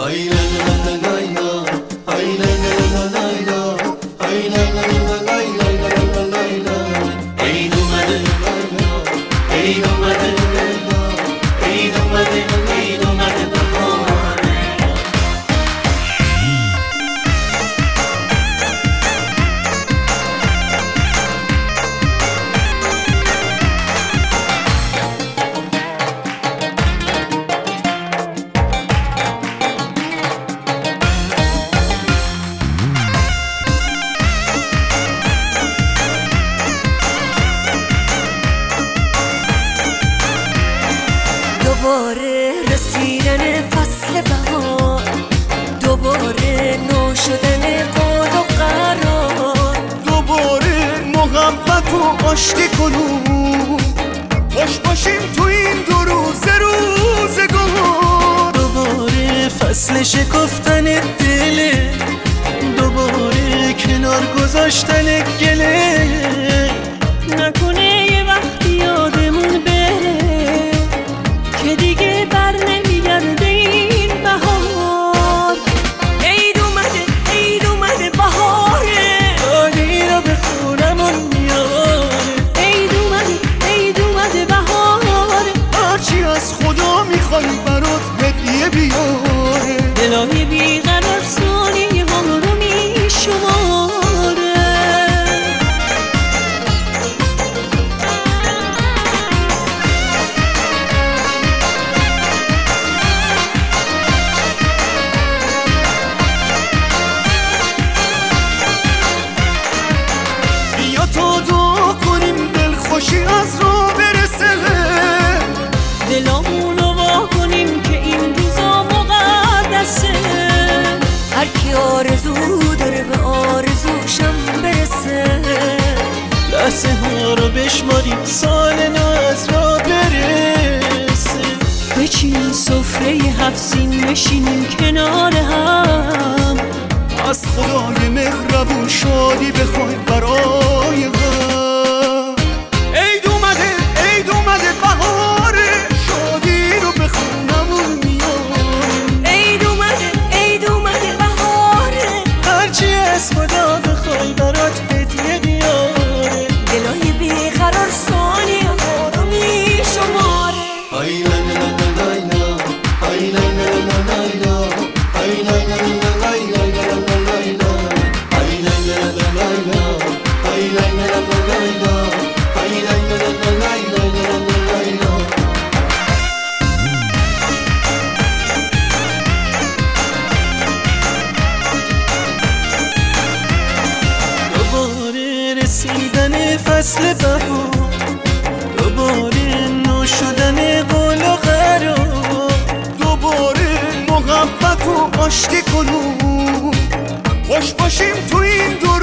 دوباره رسیدن فصل بهار، دوباره نو شدن قول و قرار، دوباره محبت و آشتی کنون، خوش باشیم تو این دو روزگار. دوباره فصل شکفتن دله، دوباره کنار گذاشتن گله. نکنه یه وقتی یادمون بره که دیگه بر نمیگرده این بهار. عید اومده بهاره، شادی رو به خونمون میاره. عید اومده بهاره، هرچی از خدا میخوای برات هدیه بیاره. دلای بیقرار ثانیه ها رو میشماره. تا دعا کنیم دلخوشی از راه برسه، دلامونو وا کنیم که این روزا مقدسه. هر کی آرزو داره به آرزوشم برسه. لحظه ها رو بشماریم سال نو از راه برسه. بچینیم سفره 7 سین بشینیم کنار هم، از خدای مهربون شادی بخوایم برای هم. عید اومده بهاره، شادی رو به خونمون میاره. عید اومده بهاره، هرچی از خدا بخوای برات هدیه بیاره. دلای بیقرار ثانیه ها رو میشماره. دوباره رسیدن فصل بهار، دوباره نو شدن قول و قرار، دوباره محبت و آشتی کنون، خوش باشیم تو این دو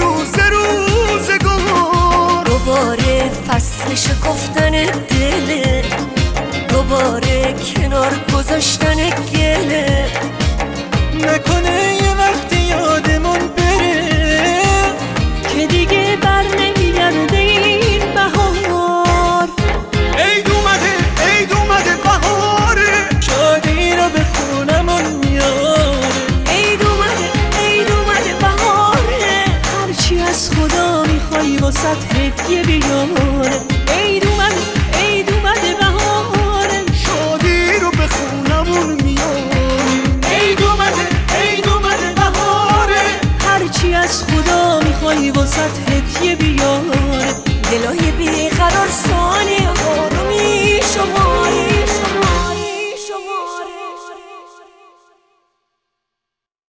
روزگار. دوباره فصل شکفتن دله، دوباره کنار گذاشتن گله. نکنه یه وقتی یادمون بره که دیگه بر نمیگرده این بهار. عید اومده بهاره، شادی رو به خونمون میاره. عید اومده بهاره، هرچی از خدا میخوای واسه هدیه بیاره. عید اومده بهاره، شادی رو به خونمون میاره. عید اومده بهاره، هرچی از خدا میخوای واسه هدیه بیاره. دلای بیقرار